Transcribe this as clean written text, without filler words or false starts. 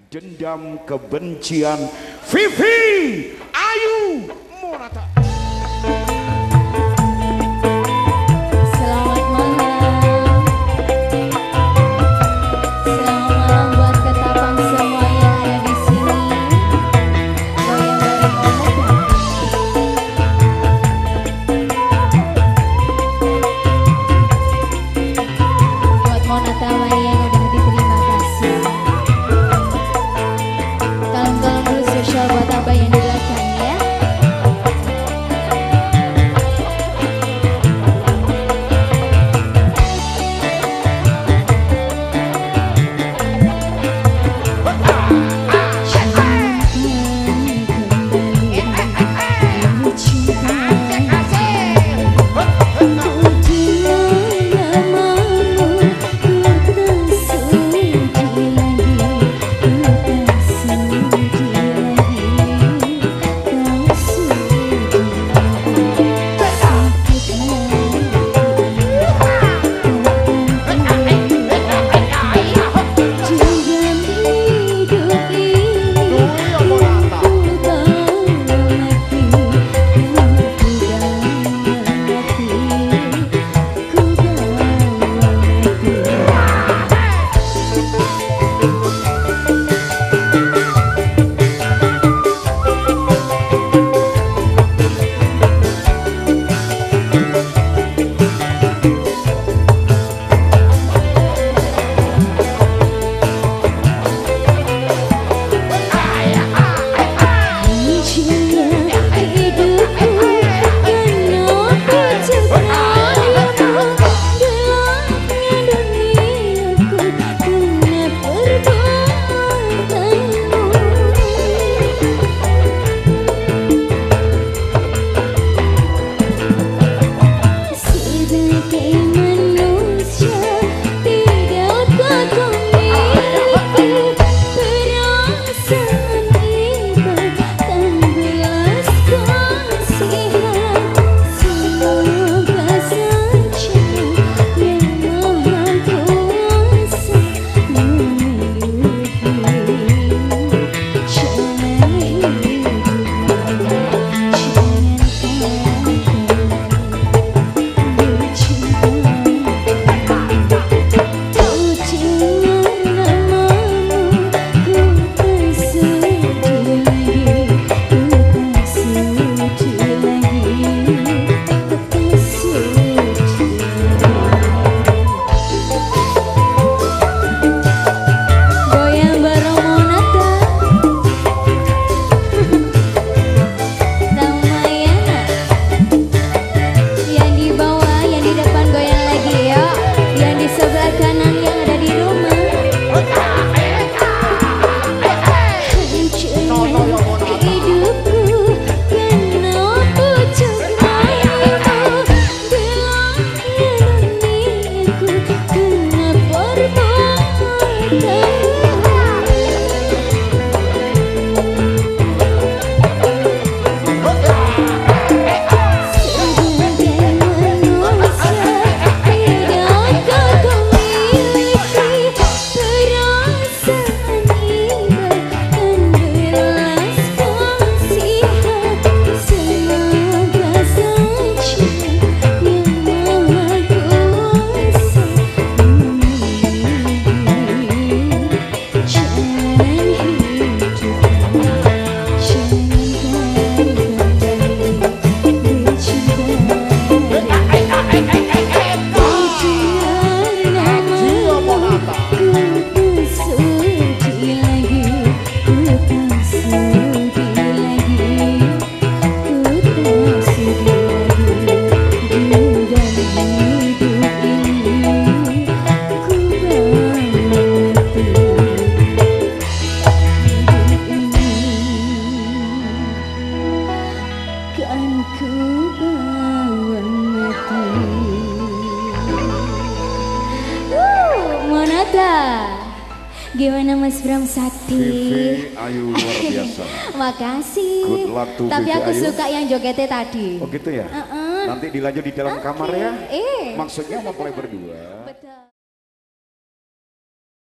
Dendam kebencian Vivi Ayu Monata. Selamat malam. Selamat malam buat ketapang semua yang ada di sini. Goyang bareng Monata. Buat Monata Mania yang udah hadir, terima kasih. Kalem-kalem dulu spesial buat abah yang di belakang ya. Gimana Mas Bram Sakti? Vivi Ayu luar biasa. Makasih. Good luck to Tapi Vivi aku Ayu. suka yang jogetnya tadi. Oh gitu ya? Nanti dilanjut di dalam kamar ya? Maksudnya mau play berdua. Betul.